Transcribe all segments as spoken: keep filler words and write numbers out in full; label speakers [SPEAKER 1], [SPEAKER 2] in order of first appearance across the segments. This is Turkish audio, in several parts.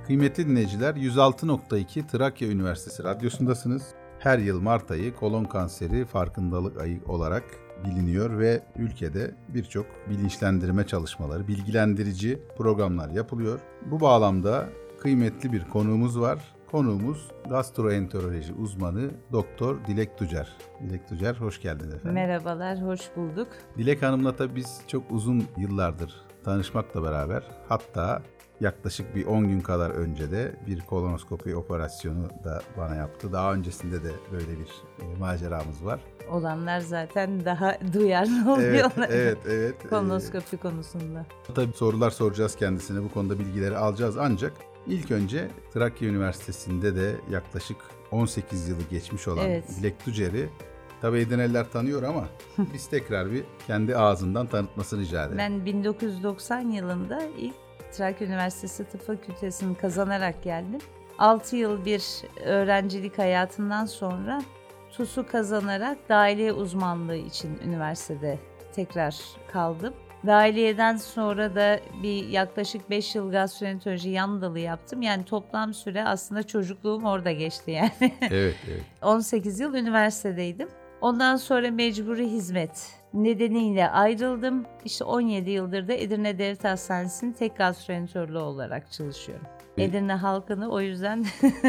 [SPEAKER 1] Kıymetli dinleyiciler, yüz altı nokta iki Trakya Üniversitesi Radyosu'ndasınız. Her yıl Mart ayı kolon kanseri farkındalık ayı olarak biliniyor ve ülkede birçok bilinçlendirme çalışmaları, bilgilendirici programlar yapılıyor. Bu bağlamda kıymetli bir konuğumuz var. Konuğumuz gastroenteroloji uzmanı Doktor Dilek Tucar. Dilek Tucar, hoş geldiniz efendim.
[SPEAKER 2] Merhabalar, hoş bulduk.
[SPEAKER 1] Dilek Hanım'la tabii biz çok uzun yıllardır tanışmakla beraber, hatta yaklaşık bir on gün kadar önce de bir kolonoskopi operasyonu da bana yaptı. Daha öncesinde de böyle bir e, maceramız var.
[SPEAKER 2] Olanlar zaten daha duyarlı oluyorlar.
[SPEAKER 1] Evet, evet, evet.
[SPEAKER 2] Kolonoskopi konusunda.
[SPEAKER 1] Tabii sorular soracağız kendisine, bu konuda bilgileri alacağız. Ancak ilk önce Trakya Üniversitesi'nde de yaklaşık on sekiz yılı geçmiş olan
[SPEAKER 2] evet.
[SPEAKER 1] Dilek Tucar'ı tabii Edirneliler tanıyor ama biz tekrar bir kendi ağzından tanıtmasını rica edelim.
[SPEAKER 2] Ben bin dokuz yüz doksan yılında ilk Trakya Üniversitesi Tıp Fakültesini kazanarak geldim. altı yıl bir öğrencilik hayatından sonra TUS'u kazanarak dahiliye uzmanlığı için üniversitede tekrar kaldım. Dahiliyeden sonra da bir yaklaşık beş yıl gastroenteroloji yan dalı yaptım. Yani toplam süre aslında çocukluğum orada geçti yani.
[SPEAKER 1] Evet, evet.
[SPEAKER 2] on sekiz yıl üniversitedeydim. Ondan sonra mecburi hizmet nedeniyle ayrıldım. İşte on yedi yıldır da Edirne Devlet Hastanesi'nin tek gastroenteroloğu olarak çalışıyorum. Evet. Edirne halkını o yüzden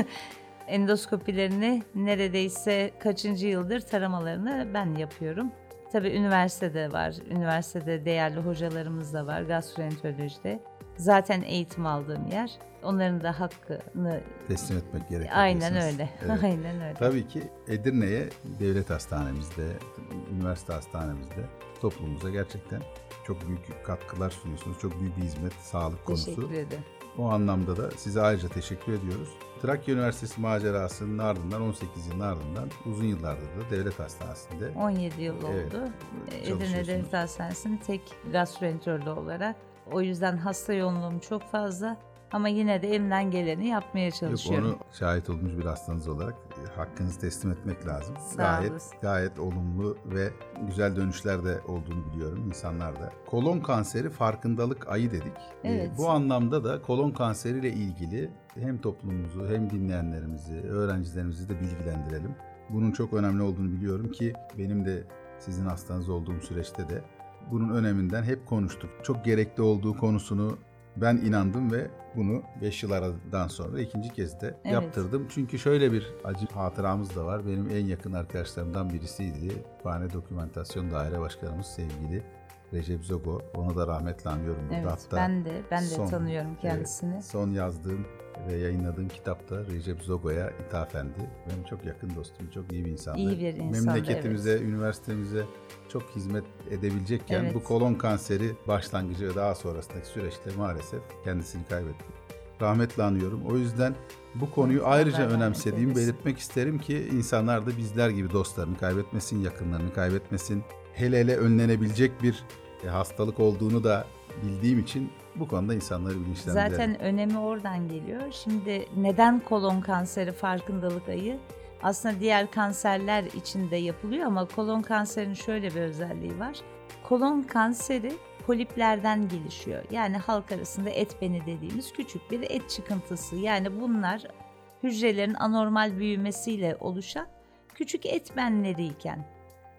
[SPEAKER 2] endoskopilerini neredeyse kaçıncı yıldır taramalarını ben yapıyorum. Tabii üniversitede var. Üniversitede değerli hocalarımız da var gastroenterolojide. Zaten eğitim aldığım yer. Onların da hakkını
[SPEAKER 1] teslim etmek gerekiyor.
[SPEAKER 2] Aynen öyle. Evet. Aynen öyle.
[SPEAKER 1] Tabii ki Edirne'ye devlet hastanemizde, üniversite hastanemizde toplumumuza gerçekten çok büyük katkılar sunuyorsunuz. Çok büyük bir hizmet, sağlık konusu.
[SPEAKER 2] Teşekkür ederim.
[SPEAKER 1] O anlamda da size ayrıca teşekkür ediyoruz. Trakya Üniversitesi macerasının ardından, on sekiz yılın ardından uzun yıllardır da devlet hastanesinde.
[SPEAKER 2] on yedi yıl
[SPEAKER 1] evet,
[SPEAKER 2] oldu. Edirne Devlet Hastanesi'nin tek gastroenteroloğu olarak. O yüzden hasta yoğunluğum çok fazla. Ama yine de elimden geleni yapmaya çalışıyorum.
[SPEAKER 1] Yok, onu şahit olmuş bir hastanız olarak hakkınızı teslim etmek lazım.
[SPEAKER 2] Sağ
[SPEAKER 1] gayet
[SPEAKER 2] olasın.
[SPEAKER 1] Gayet olumlu ve güzel dönüşler de olduğunu biliyorum insanlarda. Kolon kanseri farkındalık ayı dedik.
[SPEAKER 2] Evet.
[SPEAKER 1] Bu anlamda da kolon kanseriyle ilgili hem toplumumuzu hem dinleyenlerimizi, öğrencilerimizi de bilgilendirelim. Bunun çok önemli olduğunu biliyorum ki benim de sizin hastanız olduğum süreçte de bunun öneminden hep konuştuk. Çok gerekli olduğu konusunu ben inandım ve bunu beş yıl aradan sonra ikinci kez de
[SPEAKER 2] evet.
[SPEAKER 1] yaptırdım. Çünkü şöyle bir acı hatıramız da var. Benim en yakın arkadaşlarımdan birisiydi. Kütüphane Dokümantasyon Daire Başkanımız sevgili Recep Zogo. Onu da rahmetle anıyorum.
[SPEAKER 2] Evet,
[SPEAKER 1] hatta
[SPEAKER 2] ben de ben de
[SPEAKER 1] son,
[SPEAKER 2] tanıyorum kendisini.
[SPEAKER 1] Evet, son yazdığım ve yayınladığım kitapta Recep Zogo'ya ithafendi. Benim çok yakın dostum, çok iyi bir insandı.
[SPEAKER 2] İyi bir insandı,
[SPEAKER 1] memleketimize,
[SPEAKER 2] evet.
[SPEAKER 1] üniversitemize çok hizmet edebilecekken
[SPEAKER 2] evet.
[SPEAKER 1] bu kolon kanseri başlangıcı ve daha sonrasındaki süreçte maalesef kendisini kaybetti. Rahmetle anıyorum. O yüzden bu konuyu
[SPEAKER 2] evet,
[SPEAKER 1] ayrıca
[SPEAKER 2] Allah
[SPEAKER 1] önemsediğimi
[SPEAKER 2] rahmet
[SPEAKER 1] belirtmek isterim ki insanlar da bizler gibi dostlarını kaybetmesin, yakınlarını kaybetmesin. Hele hele önlenebilecek bir hastalık olduğunu da bildiğim için bu konuda insanları bilinçlendirelim.
[SPEAKER 2] Zaten önemi oradan geliyor. Şimdi neden kolon kanseri farkındalık ayı? Aslında diğer kanserler için de yapılıyor ama kolon kanserinin şöyle bir özelliği var. Kolon kanseri poliplerden gelişiyor. Yani halk arasında et beni dediğimiz küçük bir et çıkıntısı. Yani bunlar hücrelerin anormal büyümesiyle oluşan küçük et benleriyken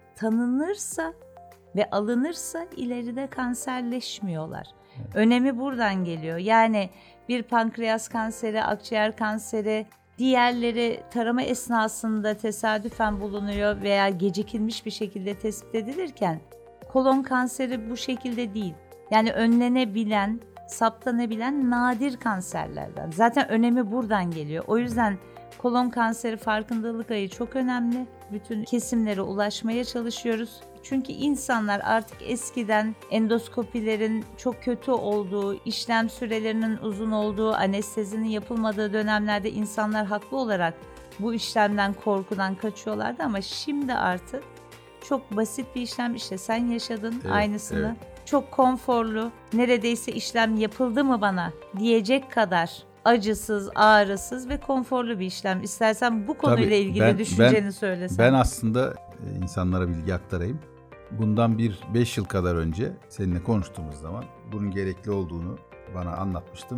[SPEAKER 2] tanınırsa ve alınırsa ileride kanserleşmiyorlar. Evet. Önemi buradan geliyor. Yani bir pankreas kanseri, akciğer kanseri, diğerleri tarama esnasında tesadüfen bulunuyor veya gecikilmiş bir şekilde tespit edilirken kolon kanseri bu şekilde değil. Yani önlenebilen, saptanabilen nadir kanserlerden. Zaten önemi buradan geliyor. O yüzden kolon kanseri farkındalık ayı çok önemli. Bütün kesimlere ulaşmaya çalışıyoruz. Çünkü insanlar artık eskiden endoskopilerin çok kötü olduğu, işlem sürelerinin uzun olduğu, anestezinin yapılmadığı dönemlerde insanlar haklı olarak bu işlemden, korkudan kaçıyorlardı ama şimdi artık çok basit bir işlem, işte sen yaşadın
[SPEAKER 1] evet,
[SPEAKER 2] aynısını.
[SPEAKER 1] Evet.
[SPEAKER 2] Çok konforlu, neredeyse işlem yapıldı mı bana diyecek kadar acısız, ağrısız ve konforlu bir işlem. İstersen bu konuyla Tabii, ilgili ben, düşünceni
[SPEAKER 1] ben,
[SPEAKER 2] söylesen.
[SPEAKER 1] Ben aslında insanlara bilgi aktarayım. Bundan bir beş yıl kadar önce seninle konuştuğumuz zaman bunun gerekli olduğunu bana anlatmıştım ve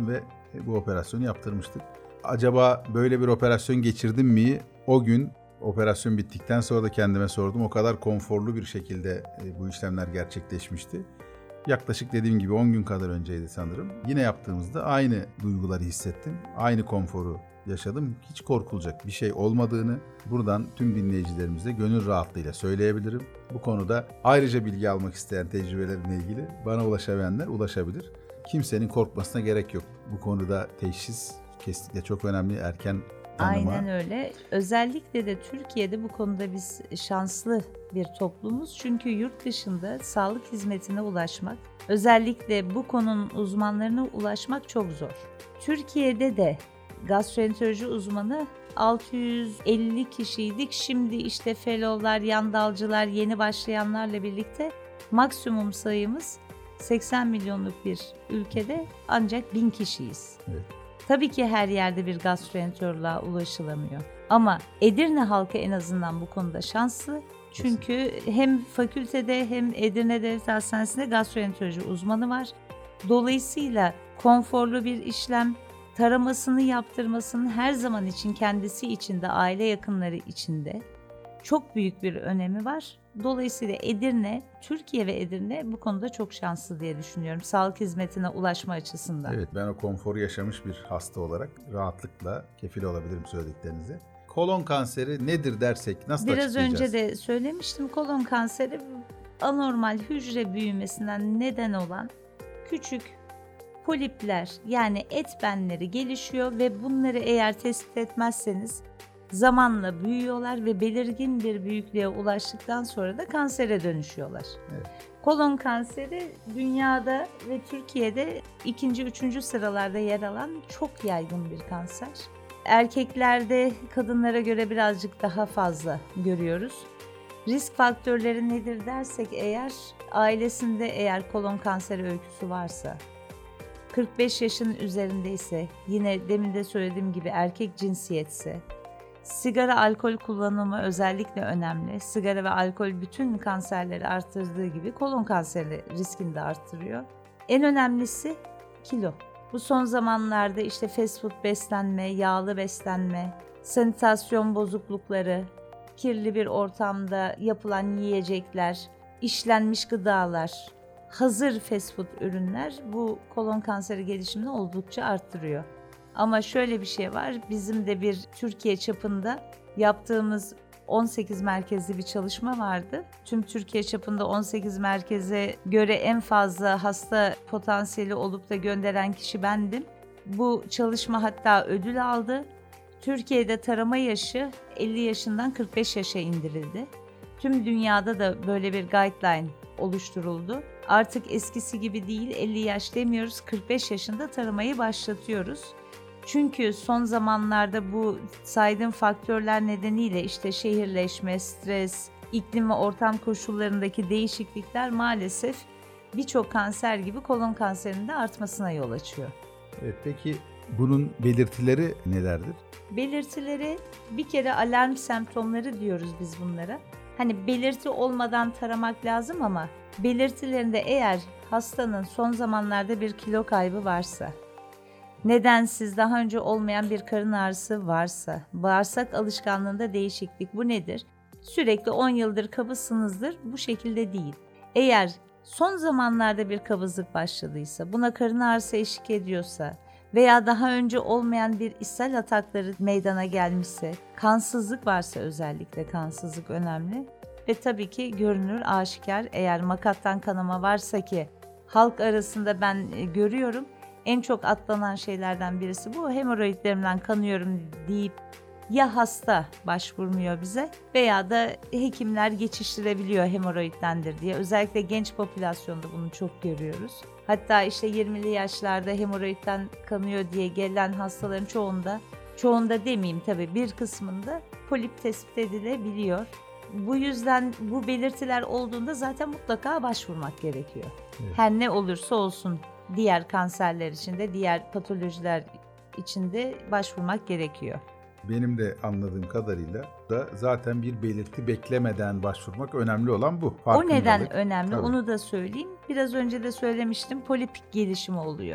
[SPEAKER 1] bu operasyonu yaptırmıştık. Acaba böyle bir operasyon geçirdim mi? O gün operasyon bittikten sonra da kendime sordum. O kadar konforlu bir şekilde bu işlemler gerçekleşmişti. Yaklaşık dediğim gibi on gün kadar önceydi sanırım. Yine yaptığımızda aynı duyguları hissettim. Aynı konforu yaşadım. Hiç korkulacak bir şey olmadığını buradan tüm dinleyicilerimize gönül rahatlığıyla söyleyebilirim. Bu konuda ayrıca bilgi almak isteyen tecrübelerimle ilgili bana ulaşabilenler ulaşabilir. Kimsenin korkmasına gerek yok. Bu konuda teşhis kesinlikle çok önemli. Erken tanıma.
[SPEAKER 2] Aynen öyle. Özellikle de Türkiye'de bu konuda biz şanslı bir toplumuz. Çünkü yurt dışında sağlık hizmetine ulaşmak, özellikle bu konunun uzmanlarına ulaşmak çok zor. Türkiye'de de gastroenteroloji uzmanı altı yüz elli kişiydik. Şimdi işte fellow'lar, yan dalcılar, yeni başlayanlarla birlikte maksimum sayımız seksen milyonluk bir ülkede ancak bin kişiyiz.
[SPEAKER 1] Evet.
[SPEAKER 2] Tabii ki her yerde bir gastroenteroloğa ulaşılamıyor. Ama Edirne halkı en azından bu konuda şanslı. Çünkü hem fakültede hem Edirne Devlet Hastanesi'nde gastroenteroloji uzmanı var. Dolayısıyla konforlu bir işlem, taramasını yaptırmasının her zaman için kendisi için de aile yakınları için de çok büyük bir önemi var. Dolayısıyla Edirne, Türkiye ve Edirne bu konuda çok şanslı diye düşünüyorum sağlık hizmetine ulaşma açısından.
[SPEAKER 1] Evet, ben o konforu yaşamış bir hasta olarak rahatlıkla kefil olabilirim söylediklerinize. Kolon kanseri nedir dersek nasıl
[SPEAKER 2] Biraz
[SPEAKER 1] açıklayacağız?
[SPEAKER 2] önce de söylemiştim, kolon kanseri anormal hücre büyümesinden neden olan küçük polipler, yani et benleri gelişiyor ve bunları eğer tespit etmezseniz zamanla büyüyorlar ve belirgin bir büyüklüğe ulaştıktan sonra da kansere dönüşüyorlar.
[SPEAKER 1] Evet.
[SPEAKER 2] Kolon kanseri dünyada ve Türkiye'de ikinci, üçüncü sıralarda yer alan çok yaygın bir kanser. Erkeklerde kadınlara göre birazcık daha fazla görüyoruz. Risk faktörleri nedir dersek eğer, ailesinde eğer kolon kanseri öyküsü varsa, kırk beş yaşın üzerindeyse, yine demin de söylediğim gibi erkek cinsiyetse, sigara, alkol kullanımı özellikle önemli. Sigara ve alkol bütün kanserleri arttırdığı gibi kolon kanseri riskini de arttırıyor. En önemlisi kilo. Bu son zamanlarda işte fast food beslenme, yağlı beslenme, sanitasyon bozuklukları, kirli bir ortamda yapılan yiyecekler, işlenmiş gıdalar, hazır fast food ürünler bu kolon kanseri gelişimini oldukça arttırıyor. Ama şöyle bir şey var, bizim de bir Türkiye çapında yaptığımız on sekiz merkezli bir çalışma vardı. Tüm Türkiye çapında on sekiz merkeze göre en fazla hasta potansiyeli olup da gönderen kişi bendim. Bu çalışma hatta ödül aldı. Türkiye'de tarama yaşı elli yaşından kırk beş yaşa indirildi. Tüm dünyada da böyle bir guideline oluşturuldu. Artık eskisi gibi değil, elli yaş demiyoruz, kırk beş yaşında taramayı başlatıyoruz. Çünkü son zamanlarda bu saydığım faktörler nedeniyle işte şehirleşme, stres, iklim ve ortam koşullarındaki değişiklikler maalesef birçok kanser gibi kolon kanserinin de artmasına yol açıyor.
[SPEAKER 1] Evet, peki bunun belirtileri nelerdir?
[SPEAKER 2] Belirtileri bir kere alarm semptomları diyoruz biz bunlara. Hani belirti olmadan taramak lazım ama belirtilerinde eğer hastanın son zamanlarda bir kilo kaybı varsa, nedensiz daha önce olmayan bir karın ağrısı varsa, bağırsak alışkanlığında değişiklik, bu nedir? Sürekli on yıldır kabızsınızdır, bu şekilde değil. Eğer son zamanlarda bir kabızlık başladıysa, buna karın ağrısı eşlik ediyorsa veya daha önce olmayan bir ishal atakları meydana gelmişse, kansızlık varsa, özellikle kansızlık önemli ve tabii ki görünür, aşikar, eğer makattan kanama varsa ki halk arasında ben görüyorum, en çok atlanan şeylerden birisi bu. Hemoroidlerimden kanıyorum deyip ya hasta başvurmuyor bize veya da hekimler geçiştirebiliyor hemoroiddendir diye. Özellikle genç popülasyonda bunu çok görüyoruz. Hatta işte yirmili yaşlarda hemoroidden kanıyor diye gelen hastaların çoğunda, çoğunda demeyeyim tabii, bir kısmında polip tespit edilebiliyor. Bu yüzden bu belirtiler olduğunda zaten mutlaka başvurmak gerekiyor. Evet. Her ne olursa olsun diğer kanserler için de, diğer patolojiler için de başvurmak gerekiyor.
[SPEAKER 1] Benim de anladığım kadarıyla da zaten bir belirti beklemeden başvurmak önemli olan bu.
[SPEAKER 2] O neden önemli?
[SPEAKER 1] Tabii.
[SPEAKER 2] Onu da söyleyeyim. Biraz önce de söylemiştim, polip gelişimi oluyor.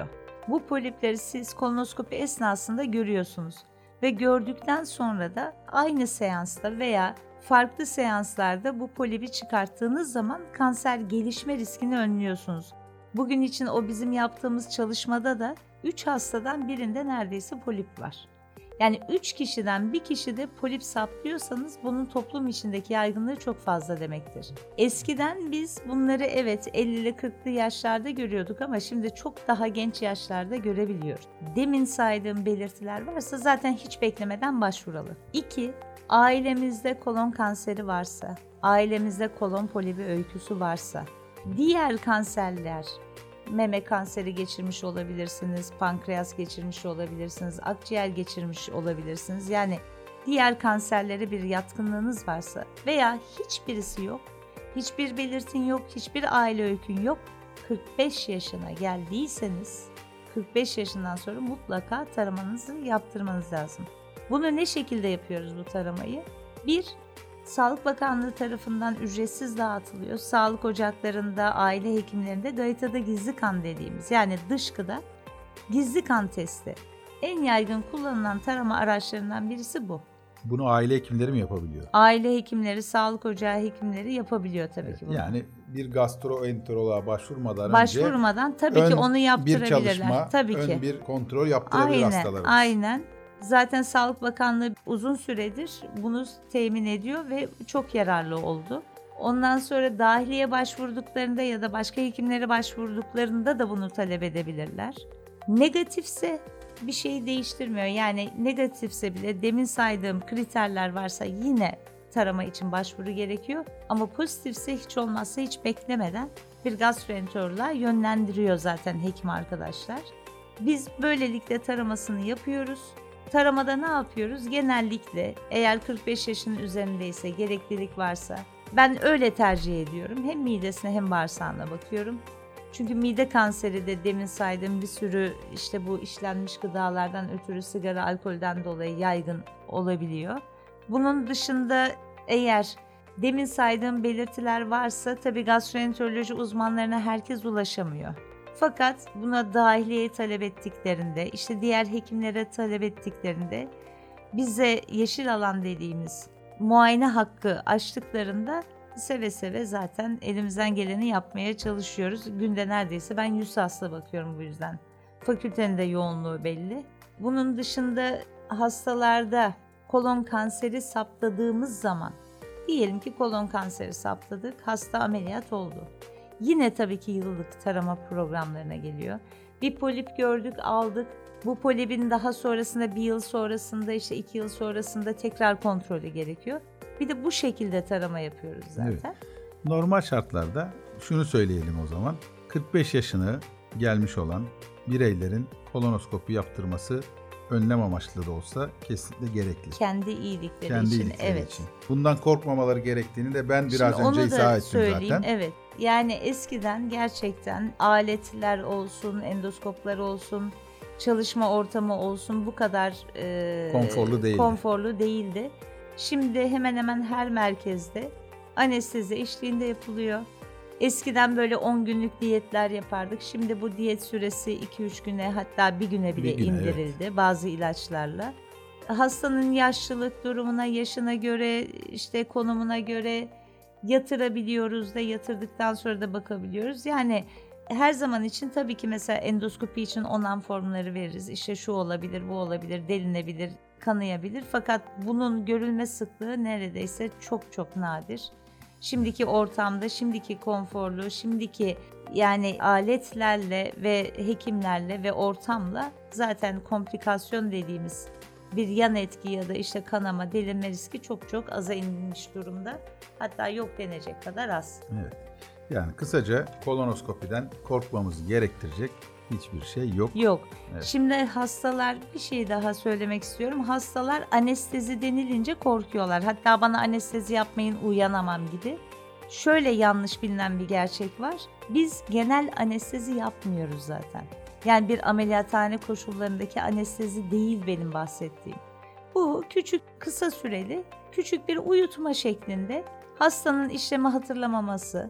[SPEAKER 2] Bu polipleri siz kolonoskopi esnasında görüyorsunuz ve gördükten sonra da aynı seansta veya farklı seanslarda bu polipi çıkarttığınız zaman kanser gelişme riskini önlüyorsunuz. Bugün için o bizim yaptığımız çalışmada da üç hastadan birinde neredeyse polip var. Yani üç kişiden bir kişide polip saptıyorsanız bunun toplum içindeki yaygınlığı çok fazla demektir. Eskiden biz bunları evet ellili kırklı yaşlarda görüyorduk ama şimdi çok daha genç yaşlarda görebiliyoruz. Demin saydığım belirtiler varsa zaten hiç beklemeden başvuralım. İki, ailemizde kolon kanseri varsa, ailemizde kolon polibi öyküsü varsa, diğer kanserler, meme kanseri geçirmiş olabilirsiniz, pankreas geçirmiş olabilirsiniz, akciğer geçirmiş olabilirsiniz. Yani diğer kanserlere bir yatkınlığınız varsa veya hiçbirisi yok, hiçbir belirtin yok, hiçbir aile öykün yok, kırk beş yaşına geldiyseniz kırk beş yaşından sonra mutlaka taramanızı yaptırmanız lazım. Bunu ne şekilde yapıyoruz bu taramayı? Bir, Sağlık Bakanlığı tarafından ücretsiz dağıtılıyor. Sağlık ocaklarında, aile hekimlerinde gaytada gizli kan dediğimiz yani dışkıda gizli kan testi. En yaygın kullanılan tarama araçlarından birisi bu.
[SPEAKER 1] Bunu aile hekimleri mi yapabiliyor?
[SPEAKER 2] Aile hekimleri, sağlık ocağı hekimleri yapabiliyor tabii
[SPEAKER 1] Evet,
[SPEAKER 2] ki bunu.
[SPEAKER 1] Yani bir gastroenteroloğa başvurmadan,
[SPEAKER 2] Başvurmadan
[SPEAKER 1] önce
[SPEAKER 2] tabii ki onu yaptırabilirler.
[SPEAKER 1] Bir çalışma,
[SPEAKER 2] tabii
[SPEAKER 1] ön
[SPEAKER 2] ki.
[SPEAKER 1] bir kontrol yaptırabilir
[SPEAKER 2] aynen,
[SPEAKER 1] hastalarımız.
[SPEAKER 2] Aynen. Zaten Sağlık Bakanlığı uzun süredir bunu temin ediyor ve çok yararlı oldu. Ondan sonra dahiliye başvurduklarında ya da başka hekimlere başvurduklarında da bunu talep edebilirler. Negatifse bir şey değiştirmiyor. Yani negatifse bile demin saydığım kriterler varsa yine tarama için başvuru gerekiyor. Ama pozitifse hiç olmazsa hiç beklemeden bir gastroenteroloğa yönlendiriyor zaten hekim arkadaşlar. Biz böylelikle taramasını yapıyoruz. Taramada ne yapıyoruz? Genellikle eğer kırk beş yaşının üzerindeyse, gereklilik varsa ben öyle tercih ediyorum. Hem midesine hem bağırsağına bakıyorum. Çünkü mide kanseri de demin saydığım bir sürü işte bu işlenmiş gıdalardan ötürü sigara, alkolden dolayı yaygın olabiliyor. Bunun dışında eğer demin saydığım belirtiler varsa tabii gastroenteroloji uzmanlarına herkes ulaşamıyor. Fakat buna dahiliye talep ettiklerinde, işte diğer hekimlere talep ettiklerinde bize yeşil alan dediğimiz muayene hakkı açtıklarında seve seve zaten elimizden geleni yapmaya çalışıyoruz. Günde neredeyse ben yüz hasta bakıyorum bu yüzden. Fakültenin de yoğunluğu belli. Bunun dışında hastalarda kolon kanseri saptadığımız zaman, diyelim ki kolon kanseri saptadık, hasta ameliyat oldu. Yine tabii ki yıllık tarama programlarına geliyor. Bir polip gördük, aldık. Bu polipin daha sonrasında bir yıl sonrasında işte iki yıl sonrasında tekrar kontrolü gerekiyor. Bir de bu şekilde tarama yapıyoruz zaten.
[SPEAKER 1] Evet. Normal şartlarda şunu söyleyelim o zaman. kırk beş yaşını gelmiş olan bireylerin kolonoskopi yaptırması önlem amaçlı da olsa kesinlikle gerekli.
[SPEAKER 2] Kendi iyilikleri
[SPEAKER 1] Kendi
[SPEAKER 2] için.
[SPEAKER 1] iyilikleri
[SPEAKER 2] evet.
[SPEAKER 1] için. Bundan korkmamaları gerektiğini de ben biraz
[SPEAKER 2] Şimdi
[SPEAKER 1] önce
[SPEAKER 2] onu da
[SPEAKER 1] izah ettim
[SPEAKER 2] söyleyeyim,
[SPEAKER 1] zaten.
[SPEAKER 2] Evet. Yani eskiden gerçekten aletler olsun, endoskoplar olsun, çalışma ortamı olsun bu kadar e,
[SPEAKER 1] konforlu değildi.
[SPEAKER 2] konforlu değildi. Şimdi hemen hemen her merkezde anestezi eşliğinde yapılıyor. Eskiden böyle on günlük diyetler yapardık. Şimdi bu diyet süresi iki üç güne hatta bir güne bile
[SPEAKER 1] Bir güne,
[SPEAKER 2] indirildi
[SPEAKER 1] evet.
[SPEAKER 2] bazı ilaçlarla. Hastanın yaşlılık durumuna, yaşına göre, işte konumuna göre yatırabiliyoruz da yatırdıktan sonra da bakabiliyoruz. Yani her zaman için tabii ki mesela endoskopi için onan formları veririz. İşte şu olabilir, bu olabilir, delinebilir, kanayabilir. Fakat bunun görülme sıklığı neredeyse çok çok nadir. Şimdiki ortamda, şimdiki konforlu, şimdiki yani aletlerle ve hekimlerle ve ortamla zaten komplikasyon dediğimiz bir yan etki ya da işte kanama, delinme riski çok çok aza inmiş durumda. Hatta yok denecek kadar az.
[SPEAKER 1] Evet. Yani kısaca kolonoskopiden korkmamızı gerektirecek hiçbir şey yok.
[SPEAKER 2] Yok.
[SPEAKER 1] Evet.
[SPEAKER 2] Şimdi hastalar, bir şey daha söylemek istiyorum. Hastalar anestezi denilince korkuyorlar. Hatta bana anestezi yapmayın, uyanamam gibi. Şöyle yanlış bilinen bir gerçek var. Biz genel anestezi yapmıyoruz zaten. Yani bir ameliyathane koşullarındaki anestezi değil benim bahsettiğim. Bu küçük, kısa süreli, küçük bir uyutma şeklinde hastanın işlemi hatırlamaması,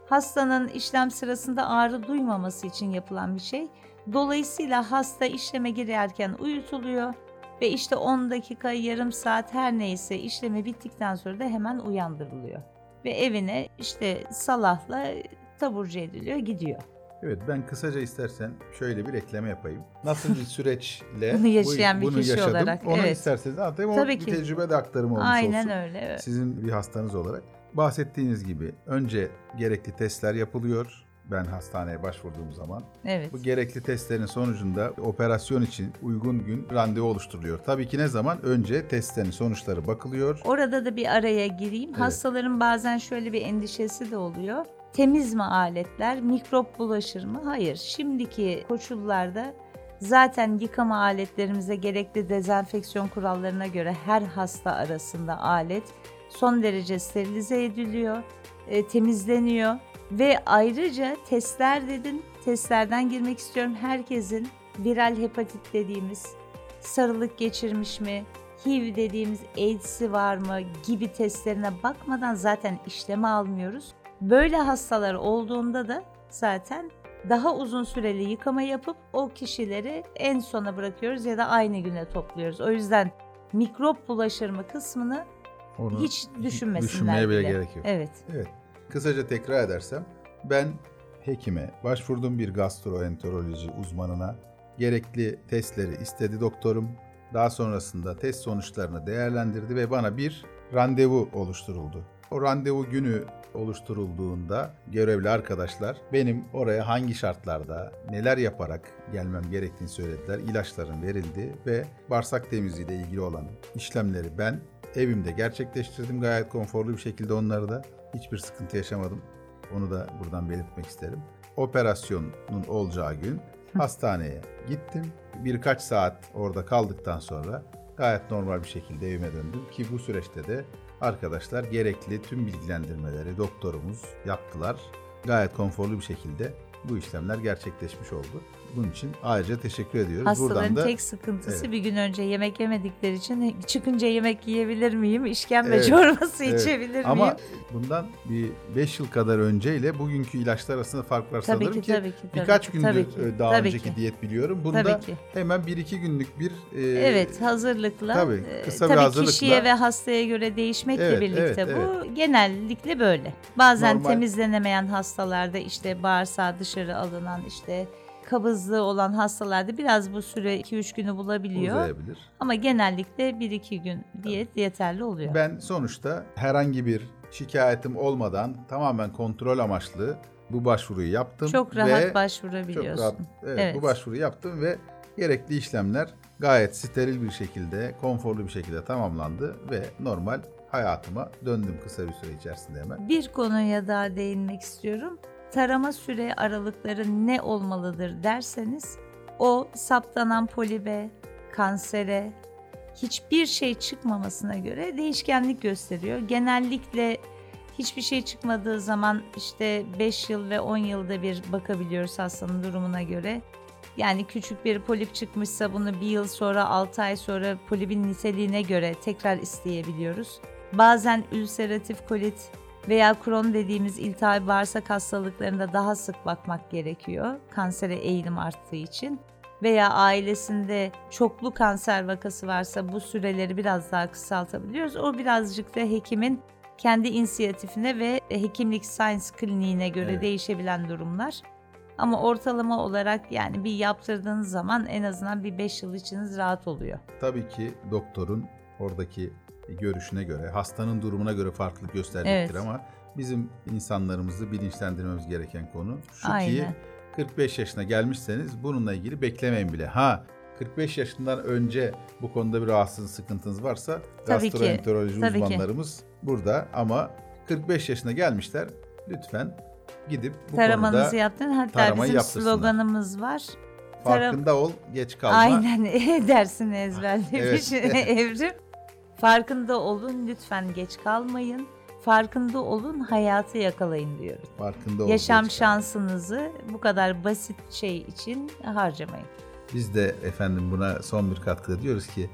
[SPEAKER 2] hastanın işlem sırasında ağrı duymaması için yapılan bir şey. Dolayısıyla hasta işleme girerken uyutuluyor ve işte on dakika, yarım saat her neyse işlemi bittikten sonra da hemen uyandırılıyor. Ve evine işte salahla taburcu ediliyor, gidiyor.
[SPEAKER 1] Evet, ben kısaca istersen şöyle bir ekleme yapayım. Nasıl bir süreçle
[SPEAKER 2] bunu yaşayan
[SPEAKER 1] bu,
[SPEAKER 2] bir
[SPEAKER 1] bunu
[SPEAKER 2] kişi
[SPEAKER 1] yaşadım,
[SPEAKER 2] olarak.
[SPEAKER 1] onu
[SPEAKER 2] evet.
[SPEAKER 1] isterseniz anlatayım.
[SPEAKER 2] Tabii
[SPEAKER 1] o
[SPEAKER 2] ki.
[SPEAKER 1] Bir tecrübe de aktarımı olmuş
[SPEAKER 2] Aynen
[SPEAKER 1] olsun.
[SPEAKER 2] öyle. Evet.
[SPEAKER 1] Sizin bir hastanız olarak. Bahsettiğiniz gibi önce gerekli testler yapılıyor. Ben hastaneye başvurduğum zaman.
[SPEAKER 2] Evet.
[SPEAKER 1] Bu gerekli testlerin sonucunda operasyon için uygun gün randevu oluşturuluyor. Tabii ki ne zaman? Önce testlerin sonuçları bakılıyor.
[SPEAKER 2] Orada da bir araya gireyim.
[SPEAKER 1] Evet.
[SPEAKER 2] Hastaların bazen şöyle bir endişesi de oluyor. Temiz mi aletler? Mikrop bulaşır mı? Hayır. Şimdiki koşullarda zaten yıkama aletlerimize gerekli dezenfeksiyon kurallarına göre her hasta arasında alet son derece sterilize ediliyor, e, temizleniyor. Ve ayrıca testler dedin, testlerden girmek istiyorum. Herkesin viral hepatit dediğimiz, sarılık geçirmiş mi, H I V dediğimiz AIDS'i var mı gibi testlerine bakmadan zaten işleme almıyoruz. Böyle hastalar olduğunda da zaten daha uzun süreli yıkama yapıp o kişileri en sona bırakıyoruz ya da aynı güne topluyoruz. O yüzden mikrop bulaşır mı kısmını
[SPEAKER 1] Onu
[SPEAKER 2] hiç düşünmesinler
[SPEAKER 1] düşünmeye bile
[SPEAKER 2] bile.
[SPEAKER 1] gerek yok.
[SPEAKER 2] Evet.
[SPEAKER 1] Evet. Kısaca tekrar edersem, ben hekime başvurdum, bir gastroenteroloji uzmanına. Gerekli testleri istedi doktorum. Daha sonrasında test sonuçlarını değerlendirdi ve bana bir randevu oluşturuldu. O randevu günü oluşturulduğunda görevli arkadaşlar benim oraya hangi şartlarda neler yaparak gelmem gerektiğini söylediler. İlaçların verildi ve bağırsak temizliği ile ilgili olan işlemleri ben evimde gerçekleştirdim. Gayet konforlu bir şekilde onları da hiçbir sıkıntı yaşamadım. Onu da buradan belirtmek isterim. Operasyonun olacağı gün hastaneye gittim. Birkaç saat orada kaldıktan sonra gayet normal bir şekilde evime döndüm ki bu süreçte de arkadaşlar gerekli tüm bilgilendirmeleri doktorumuz yaptılar. Gayet konforlu bir şekilde bu işlemler gerçekleşmiş oldu. Bunun için ayrıca teşekkür ediyoruz.
[SPEAKER 2] Hastaların
[SPEAKER 1] Buradan da,
[SPEAKER 2] tek sıkıntısı
[SPEAKER 1] evet.
[SPEAKER 2] bir gün önce yemek yemedikleri için çıkınca yemek yiyebilir miyim, işkembe
[SPEAKER 1] Evet,
[SPEAKER 2] çorbası
[SPEAKER 1] evet.
[SPEAKER 2] içebilir miyim?
[SPEAKER 1] Ama bundan bir beş yıl kadar önceyle bugünkü ilaçlar arasında fark var
[SPEAKER 2] tabii
[SPEAKER 1] sanırım
[SPEAKER 2] ki,
[SPEAKER 1] ki,
[SPEAKER 2] tabii ki, tabii
[SPEAKER 1] birkaç
[SPEAKER 2] ki,
[SPEAKER 1] gündür
[SPEAKER 2] tabii ki,
[SPEAKER 1] daha
[SPEAKER 2] tabii
[SPEAKER 1] önceki
[SPEAKER 2] ki.
[SPEAKER 1] diyet biliyorum. Bunda
[SPEAKER 2] Tabii ki.
[SPEAKER 1] hemen bir iki günlük bir e,
[SPEAKER 2] Evet, hazırlıkla.
[SPEAKER 1] Tabii, kısa
[SPEAKER 2] e,
[SPEAKER 1] bir
[SPEAKER 2] tabii
[SPEAKER 1] hazırlıkla.
[SPEAKER 2] kişiye ve hastaya göre değişmekle
[SPEAKER 1] Evet,
[SPEAKER 2] birlikte
[SPEAKER 1] evet,
[SPEAKER 2] bu genellikle böyle. Bazen
[SPEAKER 1] Normal.
[SPEAKER 2] temizlenemeyen hastalarda işte bağırsağı dışarı alınan işte kabızlığı olan hastalarda biraz bu süre iki üç günü bulabiliyor.
[SPEAKER 1] uzayabilir.
[SPEAKER 2] Ama genellikle bir iki gün diyet yeterli oluyor.
[SPEAKER 1] Ben sonuçta herhangi bir şikayetim olmadan tamamen kontrol amaçlı bu başvuruyu yaptım.
[SPEAKER 2] Çok rahat
[SPEAKER 1] ve
[SPEAKER 2] başvurabiliyorsun.
[SPEAKER 1] Çok rahat, evet,
[SPEAKER 2] Evet.
[SPEAKER 1] bu başvuruyu yaptım ve gerekli işlemler gayet steril bir şekilde, konforlu bir şekilde tamamlandı ve normal hayatıma döndüm kısa bir süre içerisinde hemen.
[SPEAKER 2] Bir konuya daha değinmek istiyorum. Tarama süre aralıkları ne olmalıdır derseniz, o saptanan polibe, kansere, hiçbir şey çıkmamasına göre değişkenlik gösteriyor. Genellikle hiçbir şey çıkmadığı zaman işte beş yıl ve on yılda bir bakabiliyoruz hastanın durumuna göre. Yani küçük bir polip çıkmışsa bunu bir yıl sonra, altı ay sonra polibin niteliğine göre tekrar isteyebiliyoruz. Bazen ülseratif kolit veya Crohn dediğimiz iltihabi bağırsak hastalıklarında daha sık bakmak gerekiyor. Kansere eğilim arttığı için. Veya ailesinde çoklu kanser vakası varsa bu süreleri biraz daha kısaltabiliyoruz. O birazcık da hekimin kendi inisiyatifine ve hekimlik science kliniğine göre
[SPEAKER 1] Evet.
[SPEAKER 2] değişebilen durumlar. Ama ortalama olarak yani bir yaptırdığınız zaman en azından bir beş yıl içiniz rahat oluyor.
[SPEAKER 1] Tabii ki doktorun oradaki görüşüne göre, hastanın durumuna göre farklılık gösterecektir
[SPEAKER 2] Evet.
[SPEAKER 1] ama bizim insanlarımızı bilinçlendirmemiz gereken konu şu ki
[SPEAKER 2] Aynen.
[SPEAKER 1] kırk beş yaşına gelmişseniz bununla ilgili beklemeyin bile. Ha kırk beş yaşından önce bu konuda bir rahatsızlık, sıkıntınız varsa
[SPEAKER 2] Tabii ki,
[SPEAKER 1] gastroenteroloji
[SPEAKER 2] tabii ki.
[SPEAKER 1] uzmanlarımız burada ama kırk beş yaşına gelmişler lütfen gidip bu
[SPEAKER 2] Taramanızı
[SPEAKER 1] konuda
[SPEAKER 2] yaptın. Hatta
[SPEAKER 1] taramayı
[SPEAKER 2] bizim
[SPEAKER 1] yaptırsınlar.
[SPEAKER 2] sloganımız var.
[SPEAKER 1] farkında ol, geç kalma.
[SPEAKER 2] Aynen dersini ezberlemiş
[SPEAKER 1] Evet.
[SPEAKER 2] Evrim. Farkında olun, lütfen geç kalmayın. Farkında olun, hayatı yakalayın diyoruz.
[SPEAKER 1] Farkında ol,
[SPEAKER 2] Yaşam
[SPEAKER 1] geç kalma.
[SPEAKER 2] şansınızı bu kadar basit şey için harcamayın.
[SPEAKER 1] Biz de efendim buna son bir katkıda diyoruz ki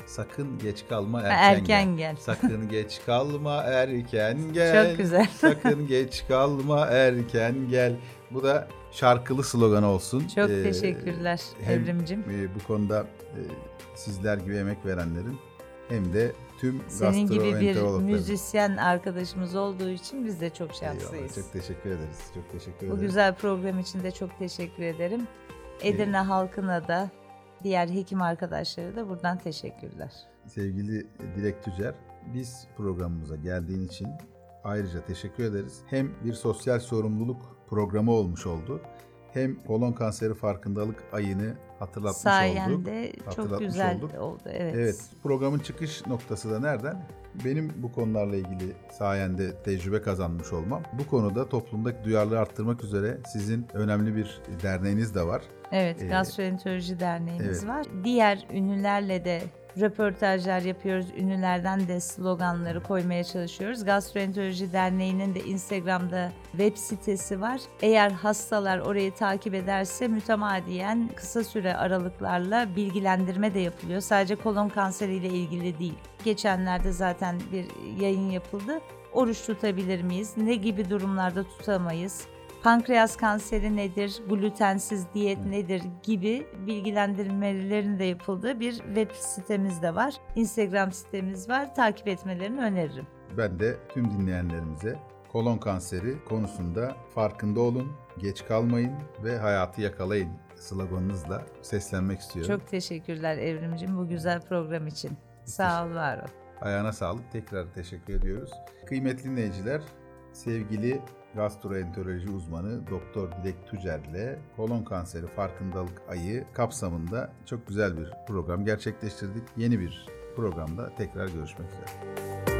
[SPEAKER 1] sakın geç kalma erken,
[SPEAKER 2] erken
[SPEAKER 1] gel.
[SPEAKER 2] gel.
[SPEAKER 1] Sakın geç kalma erken gel.
[SPEAKER 2] Çok güzel.
[SPEAKER 1] Sakın geç kalma erken gel. Bu da şarkılı slogan olsun.
[SPEAKER 2] Çok
[SPEAKER 1] Ee,
[SPEAKER 2] teşekkürler
[SPEAKER 1] hem,
[SPEAKER 2] Evrimcim.
[SPEAKER 1] E, bu konuda e, sizler gibi emek verenlerin hem de tüm
[SPEAKER 2] senin gibi bir
[SPEAKER 1] gastroenterologların.
[SPEAKER 2] müzisyen arkadaşımız olduğu için biz de çok
[SPEAKER 1] Eyvallah,
[SPEAKER 2] şanslıyız.
[SPEAKER 1] çok teşekkür ederiz. Çok teşekkür
[SPEAKER 2] Bu
[SPEAKER 1] ederiz.
[SPEAKER 2] güzel program için de çok teşekkür ederim. Edirne halkına da, diğer hekim arkadaşlara da buradan teşekkürler.
[SPEAKER 1] Sevgili Dilek Tücer, biz programımıza geldiğin için ayrıca teşekkür ederiz. Hem bir sosyal sorumluluk programı olmuş oldu, hem kolon kanseri farkındalık ayını hatırlatmış
[SPEAKER 2] Sayende
[SPEAKER 1] olduk.
[SPEAKER 2] çok
[SPEAKER 1] Hatırlatmış
[SPEAKER 2] güzel
[SPEAKER 1] olduk.
[SPEAKER 2] oldu. Evet.
[SPEAKER 1] Evet, programın çıkış noktası da nereden? Benim bu konularla ilgili sayende tecrübe kazanmış olmam. Bu konuda toplumdaki duyarlılığı arttırmak üzere sizin önemli bir derneğiniz de var.
[SPEAKER 2] Evet,
[SPEAKER 1] Ee,
[SPEAKER 2] Gastroenteroloji Derneğimiz
[SPEAKER 1] evet.
[SPEAKER 2] var. Diğer ünlülerle de röportajlar yapıyoruz. Ünlülerden de sloganları koymaya çalışıyoruz. Gastroenteroloji Derneği'nin de Instagram'da web sitesi var. Eğer hastalar orayı takip ederse mütemadiyen kısa süre aralıklarla bilgilendirme de yapılıyor. Sadece kolon kanseriyle ilgili değil. Geçenlerde zaten bir yayın yapıldı. Oruç tutabilir miyiz? Ne gibi durumlarda tutamayız? Pankreas kanseri nedir, glutensiz diyet nedir gibi bilgilendirmelerin de yapıldığı bir web sitemiz de var. Instagram sitemiz var. Takip etmelerini öneririm.
[SPEAKER 1] Ben de tüm dinleyenlerimize kolon kanseri konusunda farkında olun, geç kalmayın ve hayatı yakalayın sloganınızla seslenmek istiyorum.
[SPEAKER 2] Çok teşekkürler Evrimcim bu güzel program için. Sağ ol, var ol.
[SPEAKER 1] Ayağına sağlık. Tekrar teşekkür ediyoruz. Kıymetli dinleyiciler, sevgili gastroenteroloji uzmanı Doktor Dilek Tücer ile kolon kanseri farkındalık ayı kapsamında çok güzel bir program gerçekleştirdik. Yeni bir programda tekrar görüşmek üzere.